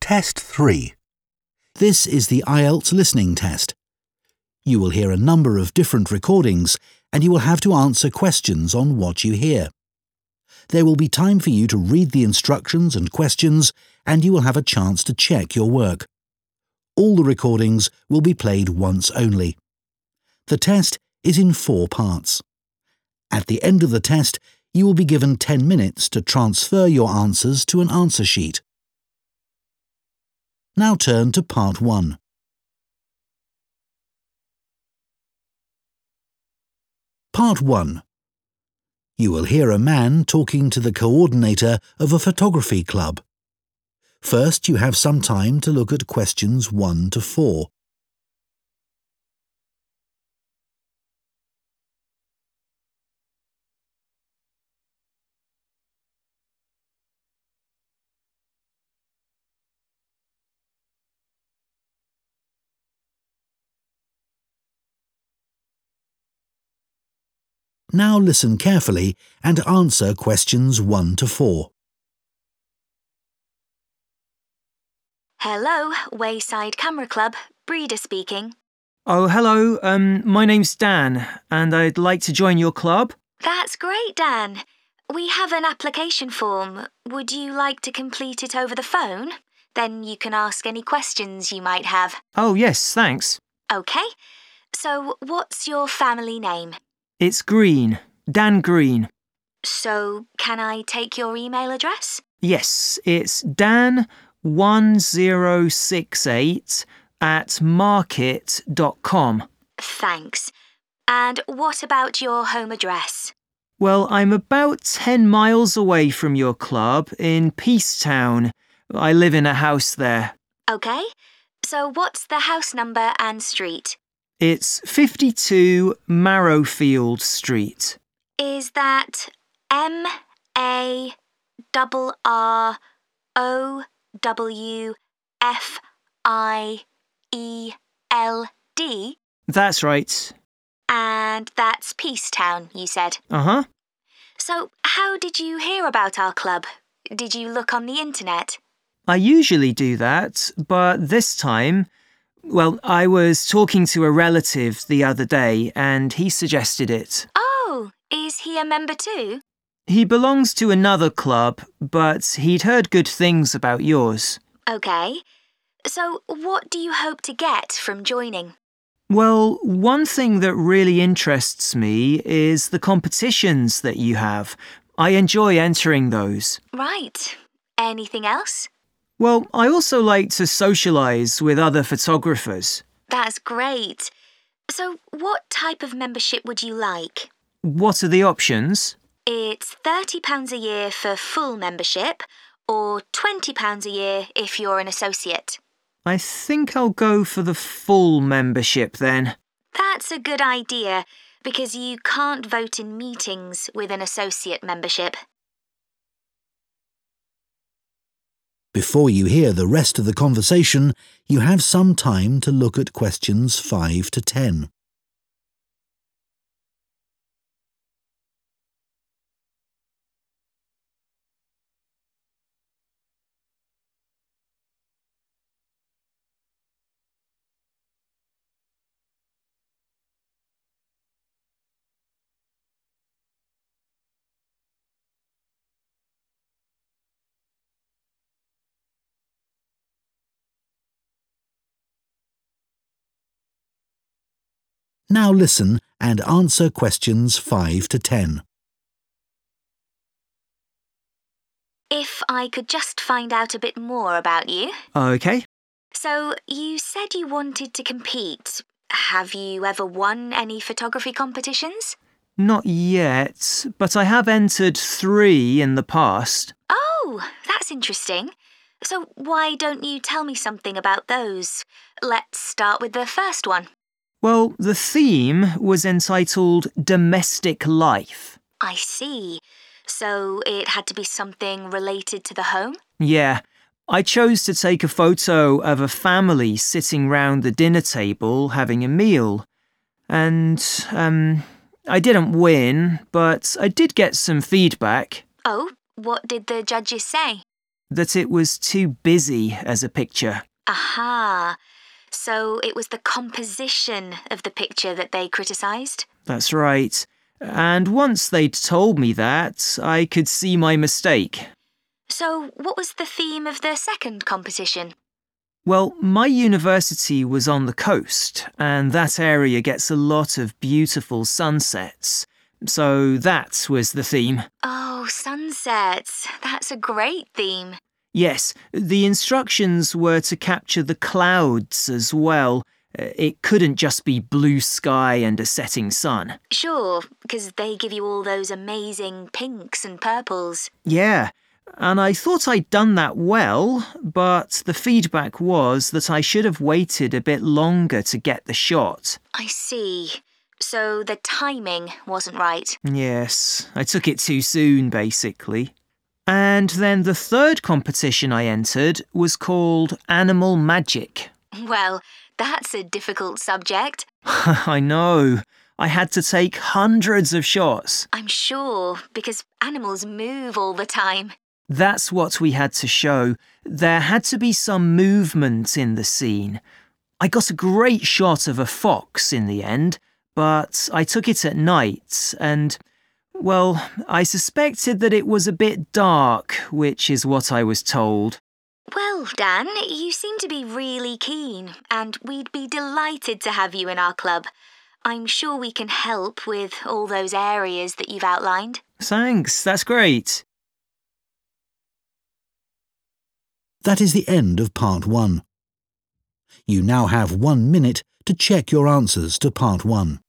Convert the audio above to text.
Test 3. This is the IELTS listening test. You will hear a number of different recordings and you will have to answer questions on what you hear. There will be time for you to read the instructions and questions and you will have a chance to check your work. All the recordings will be played once only. The test is in 4 parts. At the end of the test, you will be given 10 minutes to transfer your answers to an answer sheet. Now turn to Part 1. Part 1. You will hear a man talking to the coordinator of a photography club. First, you have some time to look at questions 1 to 4. Now listen carefully and answer questions 1 to 4. Hello, Wayside Camera Club, Breeder speaking. Oh, hello. My name's Dan, and I'd like to join your club. That's great, Dan. We have an application form. Would you like to complete it over the phone? Then you can ask any questions you might have. Oh, yes, thanks. OK. So, what's your family name? It's Green. Dan Green. So, can I take your email address? Yes, it's dan1068@market.com. Thanks. And what about your home address? Well, I'm about 10 miles away from your club in Peacetown. I live in a house there. OK. So, what's the house number and street? It's 52 Marrowfield Street. Is that MARROWFIELD? That's right. And that's Peacetown, you said? Uh-huh. So, how did you hear about our club? Did you look on the internet? I usually do that, but this time, well, I was talking to a relative the other day and he suggested it. Oh, is he a member too? He belongs to another club, but he'd heard good things about yours. OK. So, what do you hope to get from joining? Well, one thing that really interests me is the competitions that you have. I enjoy entering those. Right. Anything else? Well, I also like to socialise with other photographers. That's great. So, what type of membership would you like? What are the options? It's £30 a year for full membership or £20 a year if you're an associate. I think I'll go for the full membership then. That's a good idea because you can't vote in meetings with an associate membership. Before you hear the rest of the conversation, you have some time to look at questions 5 to 10. Now listen and answer questions 5 to 10. If I could just find out a bit more about you. OK. So, you said you wanted to compete. Have you ever won any photography competitions? Not yet, but I have entered 3 in the past. Oh, that's interesting. So, why don't you tell me something about those? Let's start with the first one. Well, the theme was entitled Domestic Life. I see. So it had to be something related to the home? Yeah. I chose to take a photo of a family sitting round the dinner table having a meal. And, I didn't win, but I did get some feedback. Oh, what did the judges say? that it was too busy as a picture. Aha. So it was the composition of the picture that they criticised? That's right. And once they'd told me that, I could see my mistake. So what was the theme of the second competition? Well, my university was on the coast, and that area gets a lot of beautiful sunsets. So that was the theme. Oh, sunsets. That's a great theme. Yes, the instructions were to capture the clouds as well. It couldn't just be blue sky and a setting sun. Sure, because they give you all those amazing pinks and purples. Yeah, and I thought I'd done that well, but the feedback was that I should have waited a bit longer to get the shot. I see. So the timing wasn't right. Yes, I took it too soon, basically. And then the third competition I entered was called Animal Magic. Well, that's a difficult subject. I know. I had to take hundreds of shots. I'm sure, because animals move all the time. That's what we had to show. There had to be some movement in the scene. I got a great shot of a fox in the end, but I took it at night and, well, I suspected that it was a bit dark, which is what I was told. Well, Dan, you seem to be really keen, and we'd be delighted to have you in our club. I'm sure we can help with all those areas that you've outlined. Thanks, that's great. That is the end of Part 1. You now have 1 minute to check your answers to Part 1.